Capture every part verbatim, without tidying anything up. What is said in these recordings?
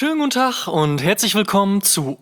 Schönen guten Tag und herzlich willkommen zu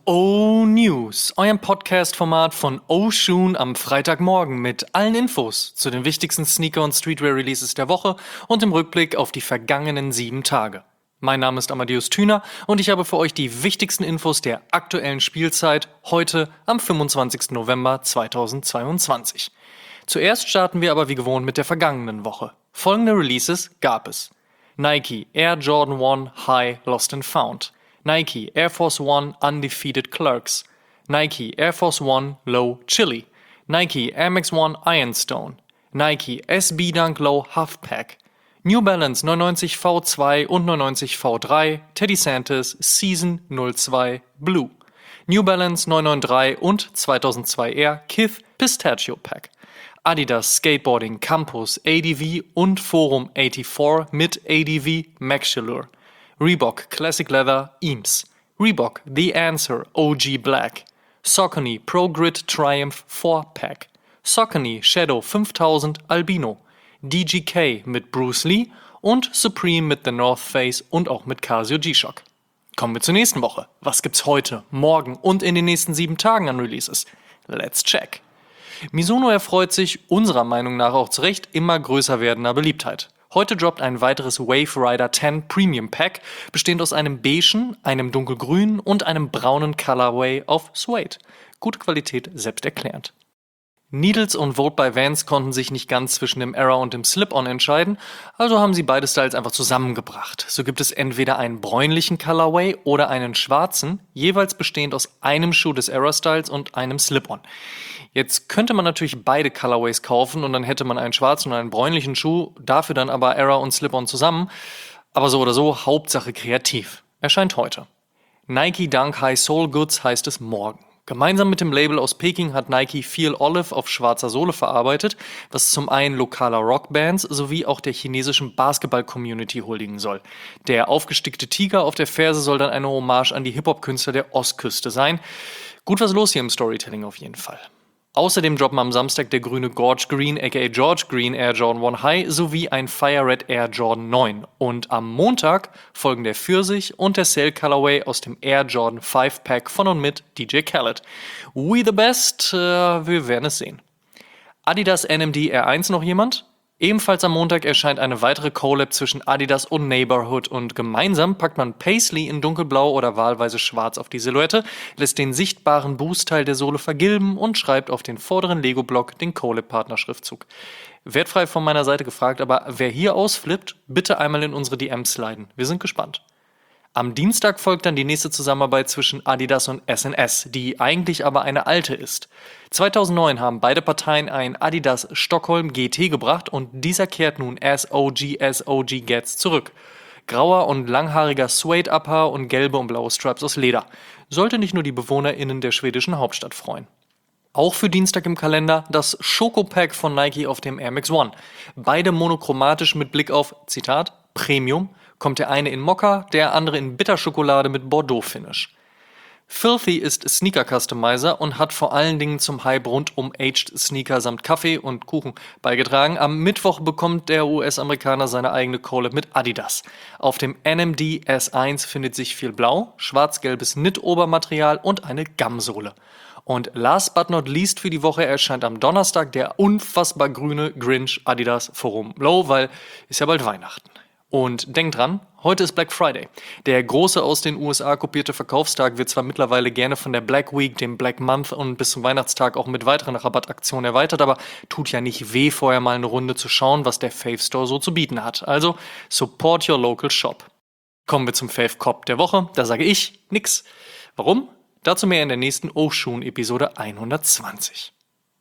O-News, eurem Podcast-Format von Oshun am Freitagmorgen mit allen Infos zu den wichtigsten Sneaker- und Streetwear-Releases der Woche und im Rückblick auf die vergangenen sieben Tage. Mein Name ist Amadeus Thüner und ich habe für euch die wichtigsten Infos der aktuellen Spielzeit heute am fünfundzwanzigsten November zweitausendzweiundzwanzig. Zuerst starten wir aber wie gewohnt mit der vergangenen Woche. Folgende Releases gab es: Nike Air Jordan one High Lost and Found, Nike Air Force One Undefeated Clerks, Nike Air Force One Low Chili, Nike Air Max One Ironstone, Nike S B Dunk Low Halfpack, New Balance neunundneunzig V zwei und neunundneunzig V drei, Teddy Santis Season null zwei Blue, New Balance neunhundertdreiundneunzig und zweitausendzwei Air Kith Pistachio Pack, Adidas Skateboarding Campus A D V und Forum vierundachtzig mit A D V Maxillure, Reebok Classic Leather Eames, Reebok The Answer O G Black, Saucony Pro Grid Triumph vier Pack, Saucony Shadow fünftausend Albino, D G K mit Bruce Lee und Supreme mit The North Face und auch mit Casio G-Shock. Kommen wir zur nächsten Woche. Was gibt's heute, morgen und in den nächsten sieben Tagen an Releases? Let's check. Mizuno erfreut sich, unserer Meinung nach auch zu Recht, immer größer werdender Beliebtheit. Heute droppt ein weiteres Wave Rider zehn Premium Pack, bestehend aus einem beigen, einem dunkelgrünen und einem braunen Colorway auf Suede. Gute Qualität, selbsterklärend. Needles und Vote by Vans konnten sich nicht ganz zwischen dem Era und dem Slip-On entscheiden, also haben sie beide Styles einfach zusammengebracht. So gibt es entweder einen bräunlichen Colorway oder einen schwarzen, jeweils bestehend aus einem Schuh des Era-Styles und einem Slip-On. Jetzt könnte man natürlich beide Colorways kaufen und dann hätte man einen schwarzen und einen bräunlichen Schuh, dafür dann aber Era und Slip-On zusammen. Aber so oder so, Hauptsache kreativ. Erscheint heute. Nike Dunk High Sole Goods heißt es morgen. Gemeinsam mit dem Label aus Peking hat Nike Feel Olive auf schwarzer Sohle verarbeitet, was zum einen lokaler Rockbands sowie auch der chinesischen Basketball-Community huldigen soll. Der aufgestickte Tiger auf der Ferse soll dann eine Hommage an die Hip-Hop-Künstler der Ostküste sein. Gut was los hier im Storytelling auf jeden Fall. Außerdem droppen am Samstag der grüne Gorge Green aka George Green Air Jordan one High sowie ein Fire Red Air Jordan neun. Und am Montag folgen der Pfirsich und der Sail Colorway aus dem Air Jordan fünf Pack von und mit D J Khaled. We the best, äh, wir werden es sehen. Adidas N M D R eins noch jemand? Ebenfalls am Montag erscheint eine weitere Collab zwischen Adidas und Neighborhood und gemeinsam packt man Paisley in dunkelblau oder wahlweise schwarz auf die Silhouette, lässt den sichtbaren Boostteil der Sohle vergilben und schreibt auf den vorderen Lego-Block den Collab-Partnerschriftzug. Wertfrei von meiner Seite gefragt, aber wer hier ausflippt, bitte einmal in unsere D Ms sliden. Wir sind gespannt. Am Dienstag folgt dann die nächste Zusammenarbeit zwischen Adidas und S N S, die eigentlich aber eine alte ist. zweitausendneun haben beide Parteien ein Adidas Stockholm G T gebracht und dieser kehrt nun as O G as O G gets zurück. Grauer und langhaariger Suede-Upper und gelbe und blaue Straps aus Leder. Sollte nicht nur die BewohnerInnen der schwedischen Hauptstadt freuen. Auch für Dienstag im Kalender das Schoko-Pack von Nike auf dem Air Max One. Beide monochromatisch mit Blick auf, Zitat, Premium, kommt der eine in Mokka, der andere in Bitterschokolade mit Bordeaux-Finish. Filthy ist Sneaker-Customizer und hat vor allen Dingen zum Hype rund um Aged Sneaker samt Kaffee und Kuchen beigetragen. Am Mittwoch bekommt der U S-Amerikaner seine eigene Collab mit Adidas. Auf dem N M D S eins findet sich viel Blau, schwarz-gelbes Knit-Obermaterial und eine Gamsohle. Und last but not least für die Woche erscheint am Donnerstag der unfassbar grüne Grinch Adidas Forum Low, weil ist ja bald Weihnachten. Und denkt dran, heute ist Black Friday. Der große aus den U S A kopierte Verkaufstag wird zwar mittlerweile gerne von der Black Week, dem Black Month und bis zum Weihnachtstag auch mit weiteren Rabattaktionen erweitert, aber tut ja nicht weh, vorher mal eine Runde zu schauen, was der Fave Store so zu bieten hat. Also support your local shop. Kommen wir zum Fave Cop der Woche. Da sage ich nix. Warum? Dazu mehr in der nächsten Oshun-Episode hundertzwanzig.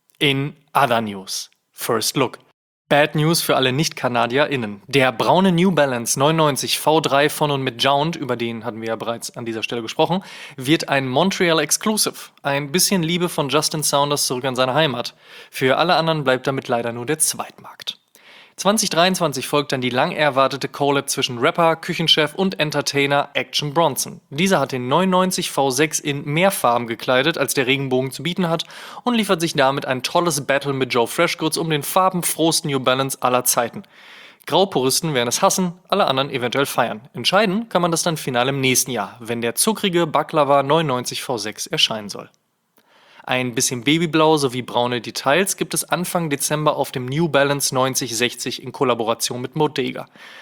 In Other News. First Look. Bad News für alle Nicht-KanadierInnen. Der braune New Balance neunundneunzig V drei von und mit Jount, über den hatten wir ja bereits an dieser Stelle gesprochen, wird ein Montreal Exclusive. Ein bisschen Liebe von Justin Saunders zurück an seine Heimat. Für alle anderen bleibt damit leider nur der Zweitmarkt. zwanzig dreiundzwanzig folgt dann die lang erwartete Collab zwischen Rapper, Küchenchef und Entertainer Action Bronson. Dieser hat den neunundneunzig V sechs in mehr Farben gekleidet, als der Regenbogen zu bieten hat und liefert sich damit ein tolles Battle mit Joe Freshgoods um den farbenfrohsten New Balance aller Zeiten. Graupuristen werden es hassen, alle anderen eventuell feiern. Entscheiden kann man das dann final im nächsten Jahr, wenn der zuckrige Baklava neunundneunzig V sechs erscheinen soll. Ein bisschen Babyblau sowie braune Details gibt es Anfang Dezember auf dem New Balance neunzig sechzig in Kollaboration mit Bodega.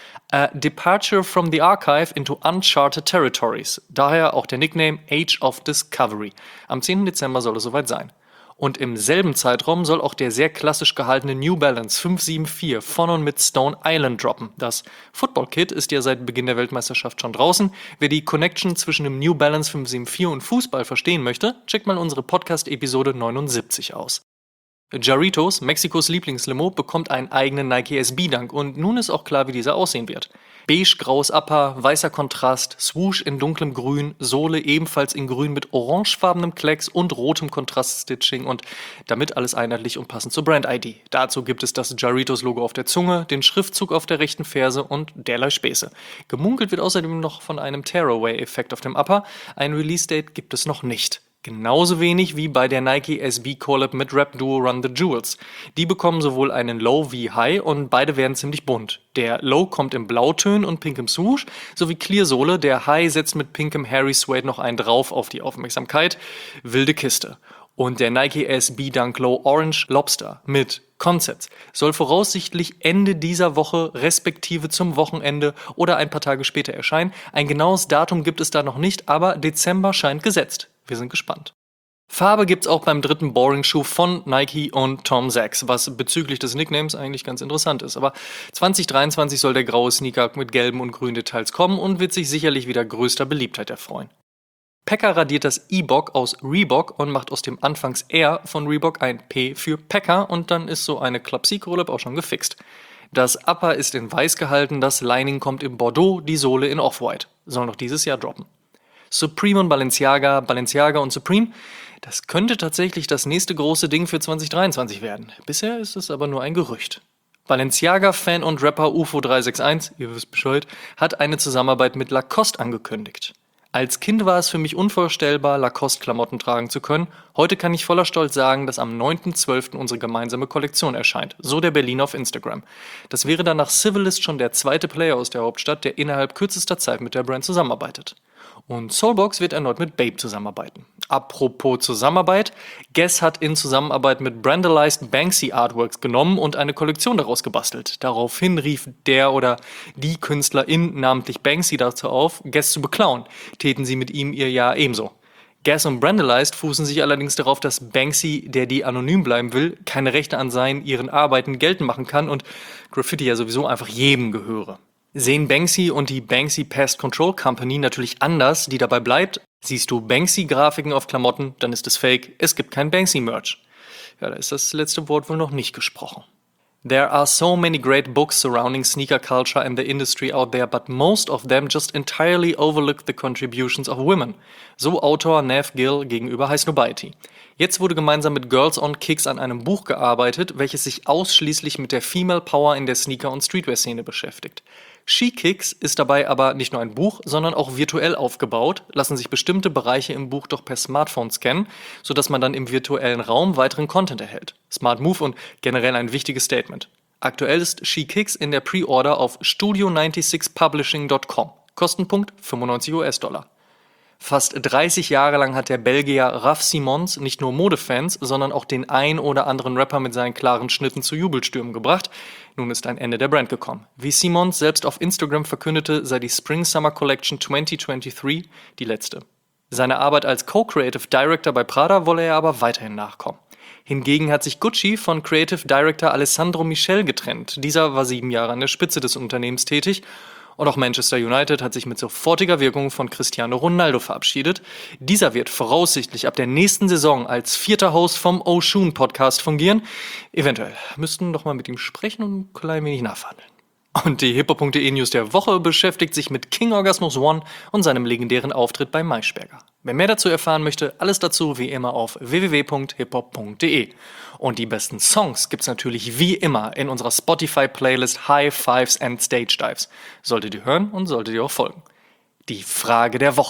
A Departure from the Archive into Uncharted Territories, daher auch der Nickname Age of Discovery. Am zehnten Dezember soll es soweit sein. Und im selben Zeitraum soll auch der sehr klassisch gehaltene New Balance fünf sieben vier von und mit Stone Island droppen. Das Football Kit ist ja seit Beginn der Weltmeisterschaft schon draußen. Wer die Connection zwischen dem New Balance fünf sieben vier und Fußball verstehen möchte, checkt mal unsere Podcast-Episode neunundsiebzig aus. Jarritos, Mexikos Lieblingslimo, bekommt einen eigenen Nike S B-Dunk und nun ist auch klar, wie dieser aussehen wird. Beige-graues Upper, weißer Kontrast, Swoosh in dunklem Grün, Sohle ebenfalls in Grün mit orangefarbenem Klecks und rotem Kontraststitching und damit alles einheitlich und passend zur Brand-I D. Dazu gibt es das Jarritos-Logo auf der Zunge, den Schriftzug auf der rechten Ferse und derlei Späße. Gemunkelt wird außerdem noch von einem Tearaway-Effekt auf dem Upper, ein Release-Date gibt es noch nicht. Genauso wenig wie bei der Nike S B Collab mit Rap-Duo Run the Jewels. Die bekommen sowohl einen Low wie High und beide werden ziemlich bunt. Der Low kommt in Blautönen und pinkem Swoosh, sowie Clear-Sohle. Der High setzt mit pinkem Harry Suede noch einen drauf auf die Aufmerksamkeit. Wilde Kiste. Und der Nike S B Dunk Low Orange Lobster mit Concepts soll voraussichtlich Ende dieser Woche respektive zum Wochenende oder ein paar Tage später erscheinen. Ein genaues Datum gibt es da noch nicht, aber Dezember scheint gesetzt. Wir sind gespannt. Farbe gibt's auch beim dritten Boring-Schuh von Nike und Tom Sachs, was bezüglich des Nicknames eigentlich ganz interessant ist. Aber zwanzig dreiundzwanzig soll der graue Sneaker mit gelben und grünen Details kommen und wird sich sicherlich wieder größter Beliebtheit erfreuen. Pekka radiert das E-Bock aus Reebok und macht aus dem anfangs R von Reebok ein P für Pekka und dann ist so eine Club C Collab auch schon gefixt. Das Upper ist in weiß gehalten, das Lining kommt in Bordeaux, die Sohle in Off-White. Soll noch dieses Jahr droppen. Supreme und Balenciaga, Balenciaga und Supreme, das könnte tatsächlich das nächste große Ding für zwanzig dreiundzwanzig werden. Bisher ist es aber nur ein Gerücht. Balenciaga-Fan und Rapper U F O drei sechs eins, ihr wisst Bescheid, hat eine Zusammenarbeit mit Lacoste angekündigt. Als Kind war es für mich unvorstellbar, Lacoste-Klamotten tragen zu können. Heute kann ich voller Stolz sagen, dass am neunten zwölften unsere gemeinsame Kollektion erscheint. So der Berliner auf Instagram. Das wäre dann nach Civilist schon der zweite Player aus der Hauptstadt, der innerhalb kürzester Zeit mit der Brand zusammenarbeitet. Und Soulbox wird erneut mit Bape zusammenarbeiten. Apropos Zusammenarbeit, Guess hat in Zusammenarbeit mit Brandalized Banksy Artworks genommen und eine Kollektion daraus gebastelt. Daraufhin rief der oder die Künstlerin, namentlich Banksy, dazu auf, Guess zu beklauen. Täten sie mit ihm ihr ja ebenso. Guess und Brandalized fußen sich allerdings darauf, dass Banksy, der die anonym bleiben will, keine Rechte an seinen ihren Arbeiten geltend machen kann und Graffiti ja sowieso einfach jedem gehöre. Sehen Banksy und die Banksy Pest Control Company natürlich anders, die dabei bleibt. Siehst du Banksy-Grafiken auf Klamotten, dann ist es fake, es gibt kein Banksy-Merch. Ja, da ist das letzte Wort wohl noch nicht gesprochen. There are so many great books surrounding sneaker culture and the industry out there, but most of them just entirely overlook the contributions of women. So Autor Nev Gill gegenüber High Snobiety. Jetzt wurde gemeinsam mit Girls on Kicks an einem Buch gearbeitet, welches sich ausschließlich mit der Female Power in der Sneaker- und Streetwear-Szene beschäftigt. SheKicks ist dabei aber nicht nur ein Buch, sondern auch virtuell aufgebaut, lassen sich bestimmte Bereiche im Buch doch per Smartphone scannen, sodass man dann im virtuellen Raum weiteren Content erhält. Smart Move und generell ein wichtiges Statement. Aktuell ist SheKicks in der Pre-Order auf studio sechsundneunzig publishing punkt com. Kostenpunkt fünfundneunzig US-Dollar. Fast dreißig Jahre lang hat der Belgier Raf Simons nicht nur Modefans, sondern auch den ein oder anderen Rapper mit seinen klaren Schnitten zu Jubelstürmen gebracht. Nun ist ein Ende der Brand gekommen. Wie Simons selbst auf Instagram verkündete, sei die Spring-Summer Collection zwanzig dreiundzwanzig die letzte. Seine Arbeit als Co-Creative Director bei Prada wolle er aber weiterhin nachkommen. Hingegen hat sich Gucci von Creative Director Alessandro Michel getrennt. Dieser war sieben Jahre an der Spitze des Unternehmens tätig. Und auch Manchester United hat sich mit sofortiger Wirkung von Cristiano Ronaldo verabschiedet. Dieser wird voraussichtlich ab der nächsten Saison als vierter Host vom Oshun Podcast fungieren. Eventuell müssten doch mal mit ihm sprechen und ein klein wenig nachverhandeln. Und die hiphop punkt de News der Woche beschäftigt sich mit King Orgasmus One und seinem legendären Auftritt bei Maischberger. Wer mehr dazu erfahren möchte, alles dazu wie immer auf w w w punkt hiphop punkt de. Und die besten Songs gibt's natürlich wie immer in unserer Spotify-Playlist High Fives and Stage Dives. Solltet ihr hören und solltet ihr auch folgen. Die Frage der Woche.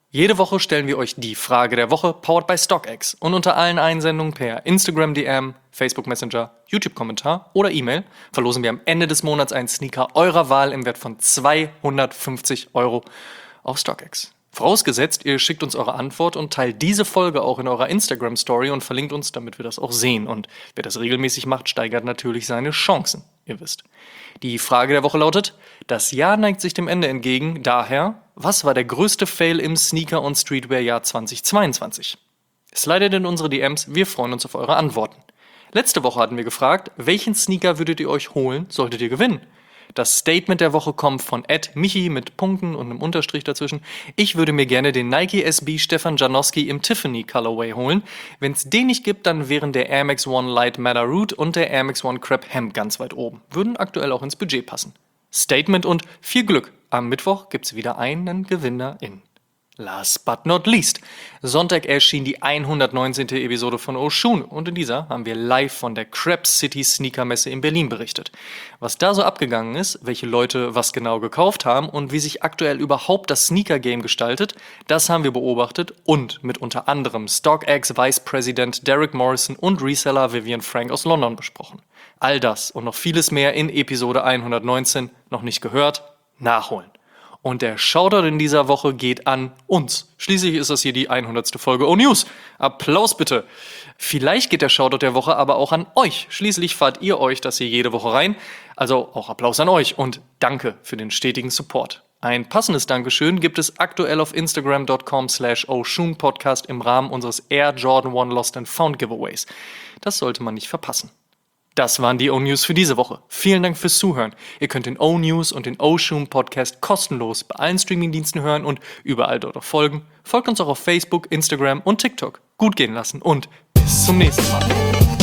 Jede Woche stellen wir euch die Frage der Woche, powered by StockX. Und unter allen Einsendungen per Instagram D M, Facebook Messenger, YouTube-Kommentar oder E-Mail verlosen wir am Ende des Monats einen Sneaker eurer Wahl im Wert von zweihundertfünfzig Euro auf StockX. Vorausgesetzt, ihr schickt uns eure Antwort und teilt diese Folge auch in eurer Instagram-Story und verlinkt uns, damit wir das auch sehen. Und wer das regelmäßig macht, steigert natürlich seine Chancen, ihr wisst. Die Frage der Woche lautet: Das Jahr neigt sich dem Ende entgegen, daher, was war der größte Fail im Sneaker- und Streetwear-Jahr zweitausendzweiundzwanzig? Slidet in unsere D Ms, wir freuen uns auf eure Antworten. Letzte Woche hatten wir gefragt, welchen Sneaker würdet ihr euch holen, solltet ihr gewinnen? Das Statement der Woche kommt von Ed Michi mit Punkten und einem Unterstrich dazwischen. Ich würde mir gerne den Nike S B Stefan Janowski im Tiffany Colorway holen. Wenn es den nicht gibt, dann wären der Air Max One Light Matter Root und der Air Max One Crep Hemp ganz weit oben. Würden aktuell auch ins Budget passen. Statement und viel Glück. Am Mittwoch gibt's wieder einen Gewinner in. Last but not least. Sonntag erschien die hundertneunzehnte Episode von Oshun und in dieser haben wir live von der Crep City Sneaker Messe in Berlin berichtet. Was da so abgegangen ist, welche Leute was genau gekauft haben und wie sich aktuell überhaupt das Sneaker-Game gestaltet, das haben wir beobachtet und mit unter anderem StockX Vice President Derek Morrison und Reseller Vivian Frank aus London besprochen. All das und noch vieles mehr in Episode hundertneunzehn, noch nicht gehört, nachholen. Und der Shoutout in dieser Woche geht an uns. Schließlich ist das hier die hundertste Folge O-News. Applaus bitte. Vielleicht geht der Shoutout der Woche aber auch an euch. Schließlich fahrt ihr euch das hier jede Woche rein. Also auch Applaus an euch und danke für den stetigen Support. Ein passendes Dankeschön gibt es aktuell auf Instagram dot com slash Oshun Podcast im Rahmen unseres Air Jordan One Lost and Found Giveaways. Das sollte man nicht verpassen. Das waren die O-News für diese Woche. Vielen Dank fürs Zuhören. Ihr könnt den O-News und den Oshun Podcast kostenlos bei allen Streamingdiensten hören und überall dort auch folgen. Folgt uns auch auf Facebook, Instagram und TikTok. Gut gehen lassen und bis zum nächsten Mal.